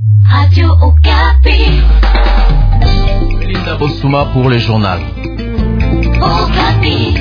Radio Okapi. Linda Bosuma pour le journal. Okapi.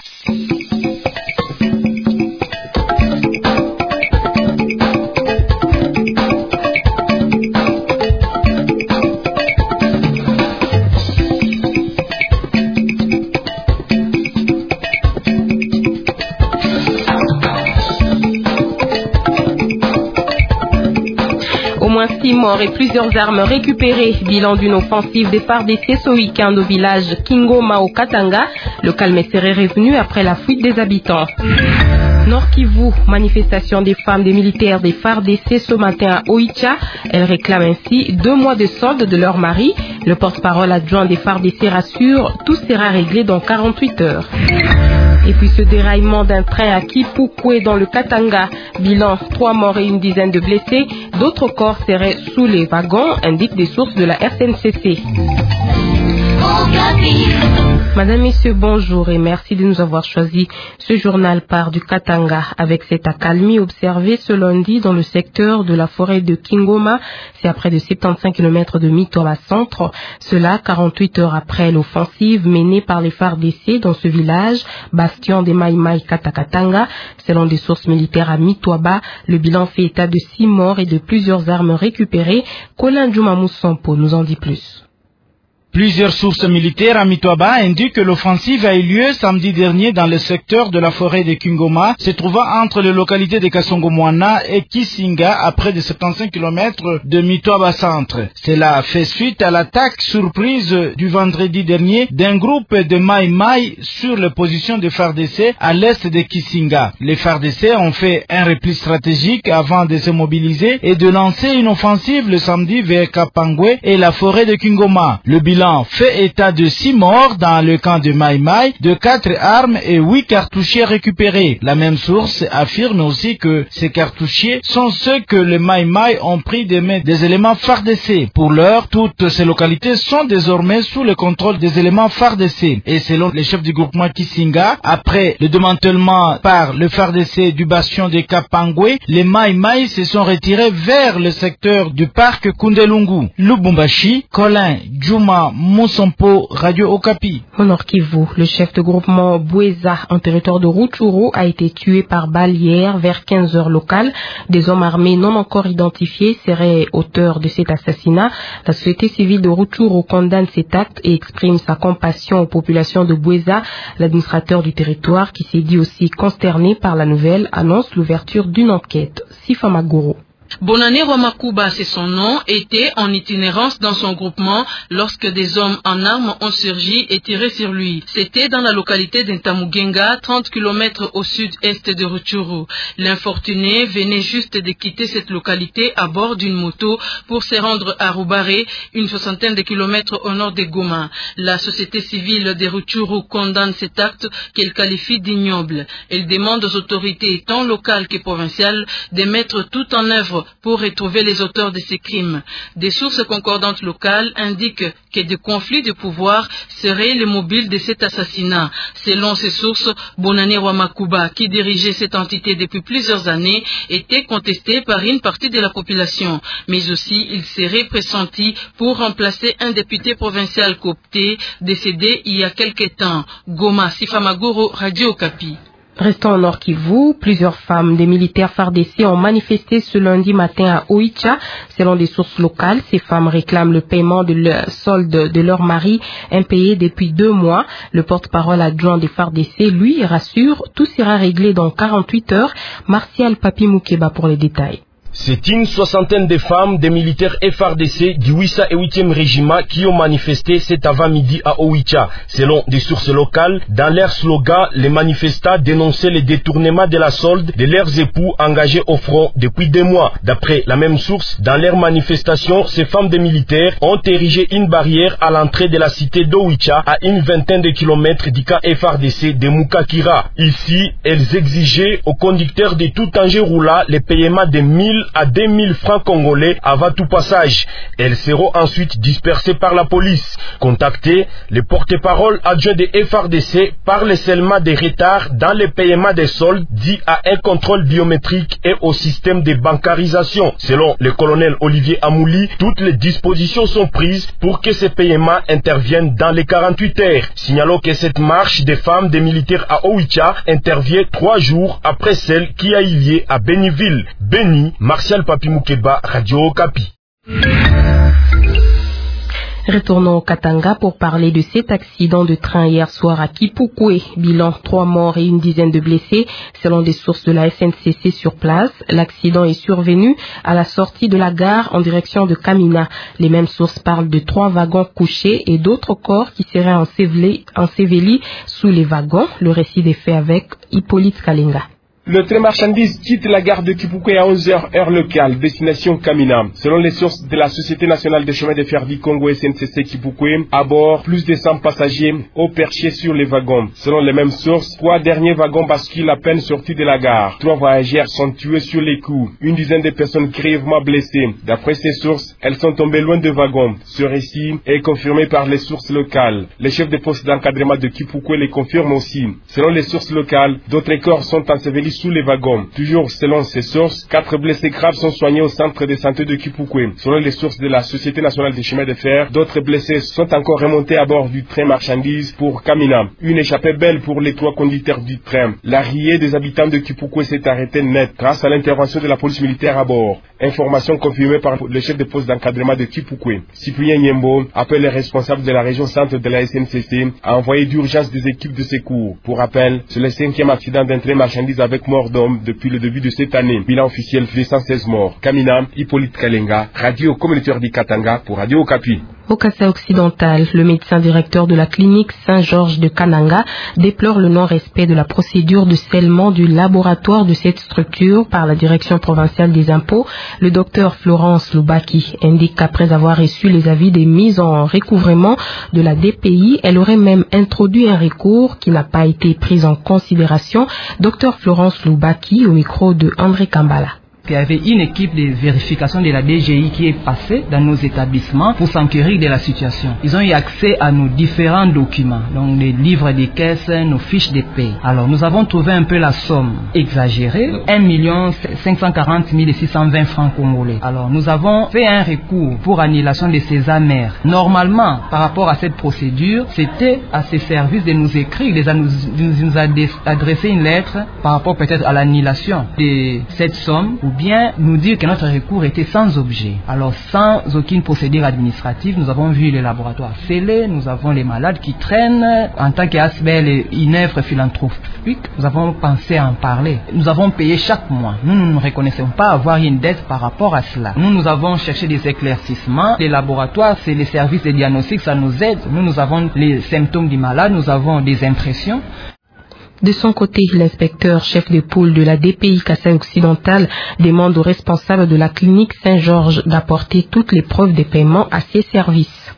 Au moins 6 morts et plusieurs armes récupérées. Bilan d'une offensive des FARDC ce week-end au village Kingoma au Katanga. Le calme est revenu après la fuite des habitants. Nord Kivu, manifestation des femmes des militaires des FARDC ce matin à Oicha. Elles réclament ainsi 2 mois de solde de leur mari. Le porte-parole adjoint des FARDC rassure, tout sera réglé dans 48 heures. Et puis ce déraillement d'un train à Kipukwe dans le Katanga. Bilan, 3 morts et une dizaine de blessés. D'autres corps seraient sous les wagons, indiquent des sources de la RTNCC. Madame, Messieurs, bonjour et merci de nous avoir choisi. Ce journal part du Katanga avec cette accalmie observée ce lundi dans le secteur de la forêt de Kingoma. C'est à près de 75 km de Mitoba centre. Cela 48 heures après l'offensive menée par les FARDC dans ce village, bastion des Maïmaï Katakatanga. Selon des sources militaires à Mitoba, le bilan fait état de 6 morts et de plusieurs armes récupérées. Colin Djoumamou Sampo nous en dit plus. Plusieurs sources militaires à Mitoba indiquent que l'offensive a eu lieu samedi dernier dans le secteur de la forêt de Kingoma, se trouvant entre les localités de Kasongo-Moana et Kisinga, à près de 75 km de Mitoba centre. Cela fait suite à l'attaque surprise du vendredi dernier d'un groupe de Maïmaï sur les positions de FARDC à l'est de Kisinga. Les FARDC ont fait un repli stratégique avant de se mobiliser et de lancer une offensive le samedi vers Kapangwe et la forêt de Kingoma. Le bilan fait état de 6 morts dans le camp de Maïmaï, de 4 armes et 8 cartouchiers récupérés. La même source affirme aussi que ces cartouchiers sont ceux que les Maïmaï ont pris des mains des éléments FARDC. Pour l'heure, toutes ces localités sont désormais sous le contrôle des éléments FARDC. Et selon les chefs du groupement Kisinga, après le démantèlement par le FARDC du bastion de Kapangwe, les Maïmaï se sont retirés vers le secteur du parc Kundelungu. Lubumbashi, Colin Djouma Moussompo, Radio Okapi. Au Nord Kivu, le chef de groupement Boueza en territoire de Rutshuru a été tué par balle hier vers 15 heures locales. Des hommes armés non encore identifiés seraient auteurs de cet assassinat. La société civile de Rutshuru condamne cet acte et exprime sa compassion aux populations de Boueza. L'administrateur du territoire, qui s'est dit aussi consterné par la nouvelle, annonce l'ouverture d'une enquête. Sifa Magoro. Bonane Rwamakuba, c'est son nom, était en itinérance dans son groupement lorsque des hommes en armes ont surgi et tiré sur lui. C'était dans la localité d'Intamugenga, 30 km au sud-est de Rutshuru. L'infortuné venait juste de quitter cette localité à bord d'une moto pour se rendre à Rubare, une 60aine de kilomètres au nord de Goma. La société civile de Rutshuru condamne cet acte qu'elle qualifie d'ignoble. Elle demande aux autorités tant locales que provinciales de mettre tout en œuvre pour retrouver les auteurs de ces crimes. Des sources concordantes locales indiquent que des conflits de pouvoir seraient les mobiles de cet assassinat. Selon ces sources, Bonane Rwamakuba, qui dirigeait cette entité depuis plusieurs années, était contesté par une partie de la population. Mais aussi, il serait pressenti pour remplacer un député provincial coopté, décédé il y a quelque temps. Goma, Sifamagoro, Radio Okapi. Restons au Nord Kivu, plusieurs femmes des militaires FARDC ont manifesté ce lundi matin à Oicha. Selon des sources locales, ces femmes réclament le paiement de leur solde de leur mari, impayé depuis 2 mois. Le porte-parole adjoint des FARDC, lui, rassure, tout sera réglé dans 48 heures. Martial Papi Moukeba pour les détails. C'est une 60aine de femmes, des militaires FARDC du 8e et 8e régiment qui ont manifesté cet avant-midi à Oicha. Selon des sources locales, dans leur slogan, les manifestants dénonçaient le détournement de la solde de leurs époux engagés au front depuis 2 mois. D'après la même source, dans leur manifestation, ces femmes des militaires ont érigé une barrière à l'entrée de la cité d'Oicha à une 20aine de kilomètres du camp FARDC de Mukakira. Ici, elles exigeaient aux conducteurs de tout engin roulant le paiement de 1000 à 2000 francs congolais avant tout passage. Elles seront ensuite dispersées par la police. Contacté, le porte-parole adjoint des FARDC parle seulement des retards dans le paiement des soldes dits à un contrôle biométrique et au système de bancarisation. Selon le colonel Olivier Amouli, toutes les dispositions sont prises pour que ces paiements interviennent dans les 48 heures. Signalons que cette marche des femmes des militaires à Owicha intervient 3 jours après celle qui a eu lieu à Béniville. Béni, Martial Papi Moukeba, Radio Okapi. Retournons au Katanga pour parler de cet accident de train hier soir à Kipukwe. Bilan 3 morts et une dizaine de blessés. Selon des sources de la SNCC sur place, l'accident est survenu à la sortie de la gare en direction de Kamina. Les mêmes sources parlent de 3 wagons couchés et d'autres corps qui seraient ensevelis sous les wagons. Le récit des faits avec Hippolyte Kalenga. Le train marchandise quitte la gare de Kipukwe à 11h heure locale, destination Kamina. Selon les sources de la Société nationale des chemins de fer du Congo SNCC Kipukwe, à bord, plus de 100 passagers au perché sur les wagons. Selon les mêmes sources, 3 derniers wagons basculent à peine sortis de la gare. 3 voyageurs sont tués sur les coups. Une dizaine de personnes grièvement blessées. D'après ces sources, elles sont tombées loin de wagons. Ce récit est confirmé par les sources locales. Les chefs de poste d'encadrement de Kipukwe les confirment aussi. Selon les sources locales, d'autres corps sont ensevelis sous les wagons. Toujours selon ces sources, 4 blessés graves sont soignés au centre de santé de Kipukwe. Selon les sources de la Société nationale des chemins de fer, d'autres blessés sont encore remontés à bord du train marchandise pour Kamina. Une échappée belle pour les 3 conducteurs du train. L'arrivée des habitants de Kipukwe s'est arrêtée net grâce à l'intervention de la police militaire à bord. Information confirmée par le chef de poste d'encadrement de Kipukwe. Cyprien Nyembo appelle les responsables de la région centre de la SNCC à envoyer d'urgence des équipes de secours. Pour rappel, c'est le 5e accident d'un train marchandise avec mort d'homme depuis le début de cette année. Bilan officiel fait 116 morts. Kamina, Hippolyte Kalenga, radio communautaire du Katanga pour Radio Okapi. Au Kassai occidental, le médecin directeur de la clinique Saint-Georges de Kananga déplore le non-respect de la procédure de scellement du laboratoire de cette structure par la direction provinciale des impôts. Le docteur Florence Loubaki indique qu'après avoir reçu les avis des mises en recouvrement de la DPI, elle aurait même introduit un recours qui n'a pas été pris en considération. Docteur Florence Loubaki au micro de André Kambala. Il y avait une équipe de vérification de la DGI qui est passée dans nos établissements pour s'enquérir de la situation. Ils ont eu accès à nos différents documents, donc les livres de caisse, nos fiches de paie. Alors nous avons trouvé un peu la somme exagérée, 1 540 620 francs congolais. Alors nous avons fait un recours pour annulation de ces amers. Normalement, par rapport à cette procédure, c'était à ces services de nous écrire, de nous adresser une lettre par rapport peut-être à l'annulation de cette somme, ou bien nous dire que notre recours était sans objet. Alors sans aucune procédure administrative, nous avons vu les laboratoires scellés, nous avons les malades qui traînent. En tant qu'ASBL et une œuvre philanthropique, nous avons pensé à en parler. Nous avons payé chaque mois. Nous ne reconnaissons pas avoir une dette par rapport à cela. Nous avons cherché des éclaircissements. Les laboratoires, c'est les services de diagnostic, ça nous aide. Nous avons les symptômes du malade, nous avons des impressions. De son côté, l'inspecteur chef de pôle de la DPI Kassai occidental demande aux responsables de la clinique Saint-Georges d'apporter toutes les preuves de paiement à ses services.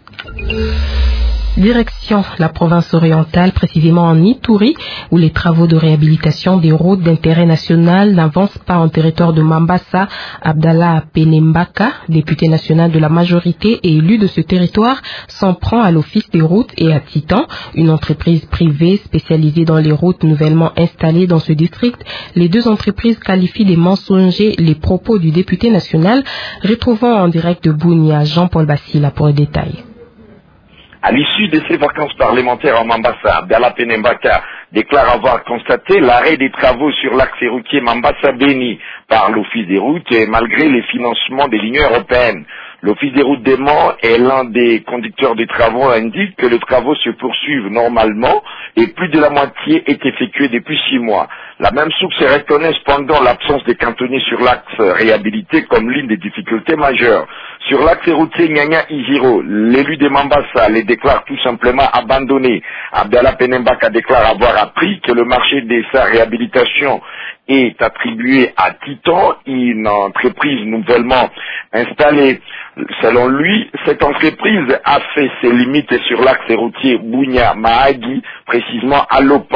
Direction la province orientale, précisément en Ituri, où les travaux de réhabilitation des routes d'intérêt national n'avancent pas en territoire de Mambasa. Abdallah Penembaka, député national de la majorité et élu de ce territoire, s'en prend à l'office des routes et à Titan, une entreprise privée spécialisée dans les routes nouvellement installées dans ce district. Les 2 entreprises qualifient des mensongers les propos du député national. Retrouvons en direct de Bounia Jean-Paul Bassila pour le détail. À l'issue de ces vacances parlementaires en Mambasa, Abdallah Penembaka déclare avoir constaté l'arrêt des travaux sur l'axe routier Mambasa-Béni par l'Office des routes et malgré les financements de l'Union européenne. L'Office des routes des Mans et l'un des conducteurs des travaux indique que les travaux se poursuivent normalement et plus de la moitié est effectuée depuis 6 mois. La même source reconnaît cependant l'absence des cantonniers sur l'axe réhabilité comme l'une des difficultés majeures. Sur l'axe routier Nyanya-Ijiro, l'élu de Mambasa les déclare tout simplement abandonnés. Abdallah Penembaka déclare avoir appris que le marché de sa réhabilitation est attribué à Titan, une entreprise nouvellement installée. Selon lui, cette entreprise a fait ses limites sur l'axe routier Bounia-Mahagi, précisément à Lopa.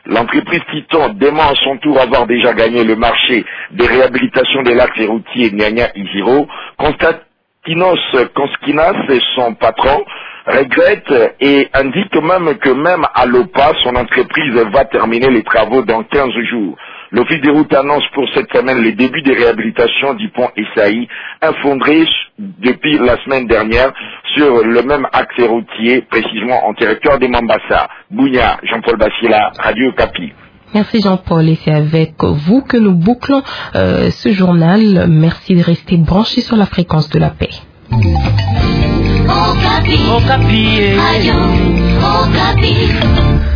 L'entreprise Titan dément à son tour avoir déjà gagné le marché des réhabilitations des lacs et routiers Nyanya Iziro. Konstantinos Konskinas, son patron, regrette et indique même que même à l'OPA, son entreprise va terminer les travaux dans 15 jours. L'Office des routes annonce pour cette semaine le début des réhabilitations du pont Essaï, infondré depuis la semaine dernière sur le même axe routier, précisément en territoire de Mambasa. Bounia, Jean-Paul Bassila, Radio Okapi. Merci Jean-Paul, et c'est avec vous que nous bouclons ce journal. Merci de rester branchés sur la fréquence de la paix. Okapi. Okapi. Radio Okapi.